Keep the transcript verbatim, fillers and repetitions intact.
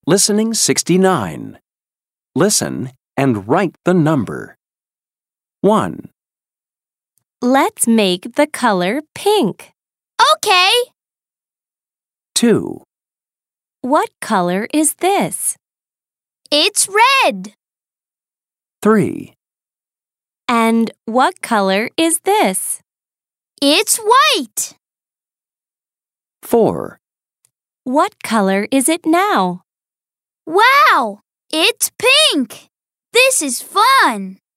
Listening sixty-nine. Listen and write the number. one, Let's make the color pink. Okay. two, What color is this? It's red. three, And what color is this? It's white. four, What color is it now? Wow! It's pink. This is fun.